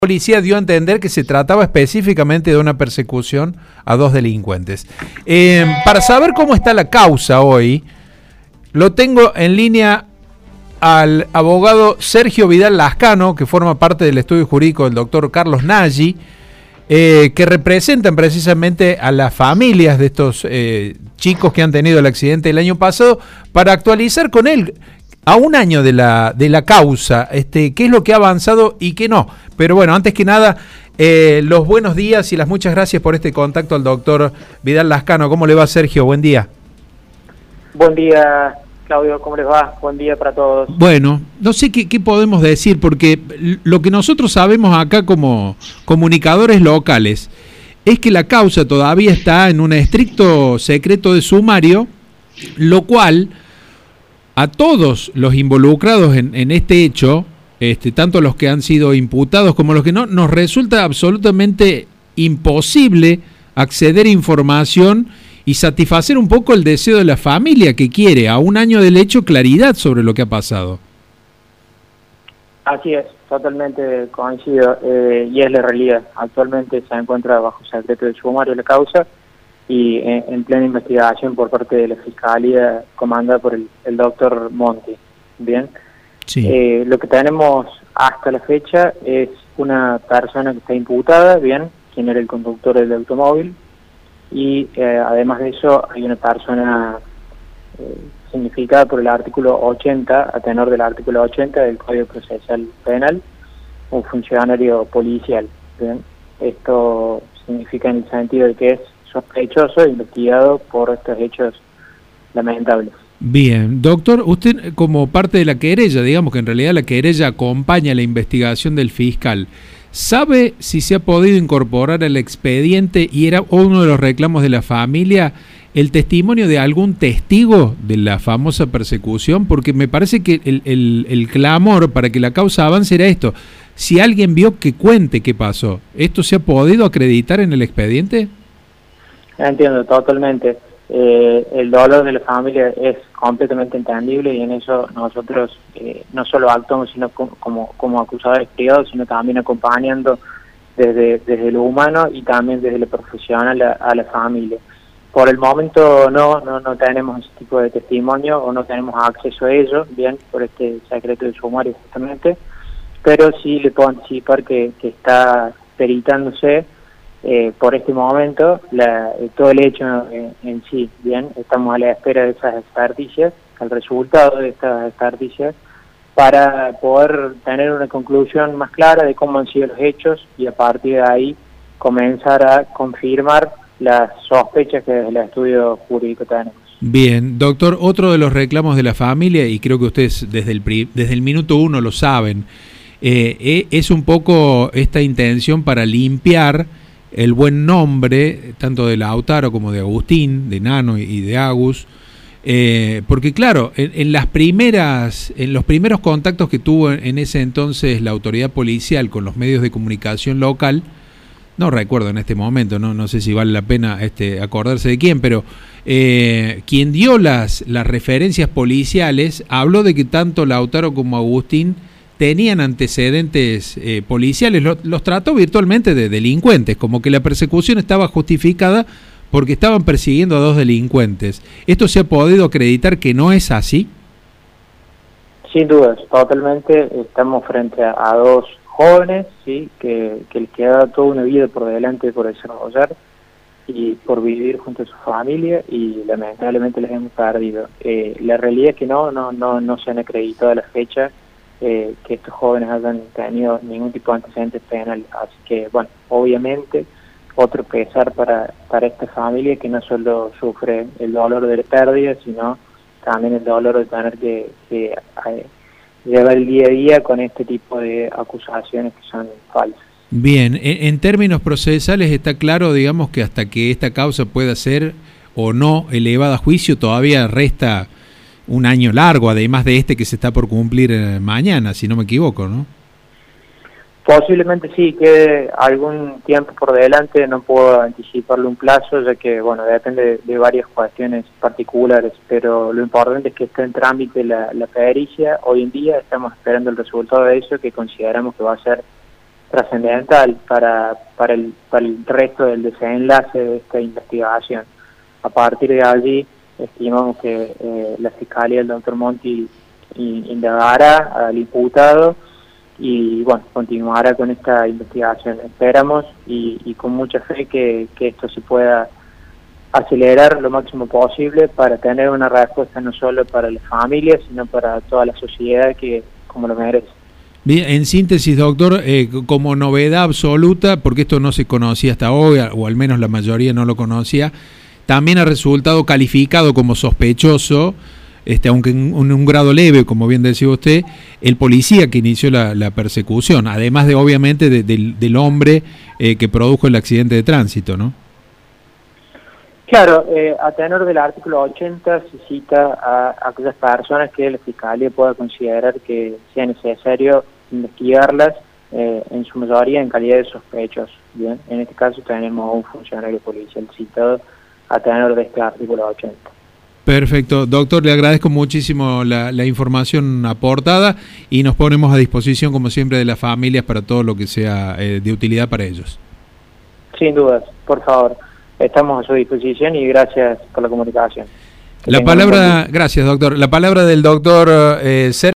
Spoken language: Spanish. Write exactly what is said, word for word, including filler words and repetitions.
La policía dio a entender que se trataba específicamente de una persecución a dos delincuentes. Eh, para saber cómo está la causa hoy, lo tengo en línea al abogado Sergio Vidal Lascano, que forma parte del estudio jurídico del doctor Carlos Nagy, eh, que representan precisamente a las familias de estos eh, chicos que han tenido el accidente el año pasado, para actualizar con él a un año de la de la causa, este, qué es lo que ha avanzado y qué no. Pero bueno, antes que nada, eh, los buenos días y las muchas gracias por este contacto al doctor Vidal Lascano. ¿Cómo le va, Sergio? Buen día. Buen día, Claudio, ¿cómo les va? Buen día para todos. Bueno, no sé qué, qué podemos decir, porque lo que nosotros sabemos acá como comunicadores locales es que la causa todavía está en un estricto secreto de sumario, lo cual a todos los involucrados en, en este hecho, este, tanto los que han sido imputados como los que no, nos resulta absolutamente imposible acceder a información y satisfacer un poco el deseo de la familia, que quiere, a un año del hecho, claridad sobre lo que ha pasado. Así es, totalmente coincido, eh, y es la realidad. Actualmente se encuentra bajo secreto de sumario la causa y en, en plena investigación por parte de la Fiscalía comandada por el, el doctor Monti. Bien, sí. eh, lo que tenemos hasta la fecha es una persona que está imputada, bien, quien era el conductor del automóvil, y eh, además de eso hay una persona eh, significada por el artículo ochenta, a tenor del artículo ochenta del Código Procesal Penal, un funcionario policial. Bien, esto significa en el sentido de que es sospechoso e investigado por estos hechos lamentables. Bien, doctor, usted como parte de la querella, digamos que en realidad la querella acompaña la investigación del fiscal, ¿sabe si se ha podido incorporar al expediente, y era uno de los reclamos de la familia, el testimonio de algún testigo de la famosa persecución? Porque me parece que el, el, el clamor para que la causa avance era esto: si alguien vio, que cuente qué pasó. ¿Esto se ha podido acreditar en el expediente? Entiendo, totalmente. Eh, el dolor de la familia es completamente entendible, y en eso nosotros eh, no solo actuamos sino como, como, como acusadores privados, sino también acompañando desde, desde lo humano y también desde lo profesional a, a la familia. Por el momento no, no no tenemos ese tipo de testimonio, o no tenemos acceso a ello, bien, por este secreto de sumario justamente, pero sí le puedo anticipar que, que está peritándose Eh, por este momento la, eh, todo el hecho en, en sí. Bien, estamos a la espera de esas experticias, el resultado de estas experticias, para poder tener una conclusión más clara de cómo han sido los hechos, y a partir de ahí comenzar a confirmar las sospechas que desde el estudio jurídico tenemos. Bien, doctor, otro de los reclamos de la familia, y creo que ustedes desde el, desde el minuto uno lo saben, eh, es un poco esta intención para limpiar el buen nombre tanto de Lautaro como de Agustín, de Nano y de Agus, eh, porque claro, en, en las primeras, en los primeros contactos que tuvo en, en ese entonces la autoridad policial con los medios de comunicación local, no recuerdo en este momento, no, no sé si vale la pena este, acordarse de quién, pero eh, quien dio las, las referencias policiales habló de que tanto Lautaro como Agustín tenían antecedentes eh, policiales, los, los trató virtualmente de delincuentes, como que la persecución estaba justificada porque estaban persiguiendo a dos delincuentes. ¿Esto se ha podido acreditar que no es así? Sin dudas, totalmente. Estamos frente a, a dos jóvenes, sí, que, que les queda toda una vida por delante por desarrollar y por vivir junto a su familia, y lamentablemente les hemos perdido. Eh, la realidad es que no, no, no, no se han acreditado a la fecha Eh, que estos jóvenes hayan tenido ningún tipo de antecedentes penales. Así que, bueno, obviamente, otro pesar para, para esta familia, que no solo sufre el dolor de la pérdida, sino también el dolor de tener que, que eh, llevar el día a día con este tipo de acusaciones que son falsas. Bien, en, en términos procesales está claro, digamos, que hasta que esta causa pueda ser o no elevada a juicio, todavía resta un año largo, además de este que se está por cumplir mañana, si no me equivoco, ¿no? Posiblemente sí, quede algún tiempo por delante, no puedo anticiparle un plazo, ya que, bueno, depende de, de varias cuestiones particulares, pero lo importante es que esté en trámite la, la pericia. Hoy en día estamos esperando el resultado de eso, que consideramos que va a ser trascendental para, para, el, para el resto del desenlace de esta investigación. A partir de allí, estimamos que eh, la Fiscalía del doctor Monti indagará al imputado y, bueno, continuará con esta investigación. Esperamos y, y con mucha fe que, que esto se pueda acelerar lo máximo posible para tener una respuesta no solo para las familias, sino para toda la sociedad que como lo merece. Bien, en síntesis, doctor, eh, como novedad absoluta, porque esto no se conocía hasta hoy, o al menos la mayoría no lo conocía, también ha resultado calificado como sospechoso, este, aunque en un, en un grado leve, como bien decía usted, el policía que inició la, la persecución, además de obviamente de, de, del hombre eh, que produjo el accidente de tránsito, ¿no? Claro, eh, a tenor del artículo ochenta se cita a, a aquellas personas que la Fiscalía pueda considerar que sea necesario investigarlas, eh, en su mayoría en calidad de sospechosos. Bien, en este caso tenemos un funcionario policial citado a tenor de este artículo ochenta. Perfecto, doctor, le agradezco muchísimo la, la información aportada y nos ponemos a disposición, como siempre, de las familias para todo lo que sea eh, de utilidad para ellos. Sin dudas, por favor. Estamos a su disposición y gracias por la comunicación. La palabra, gracias doctor, la palabra del doctor eh, Sergio.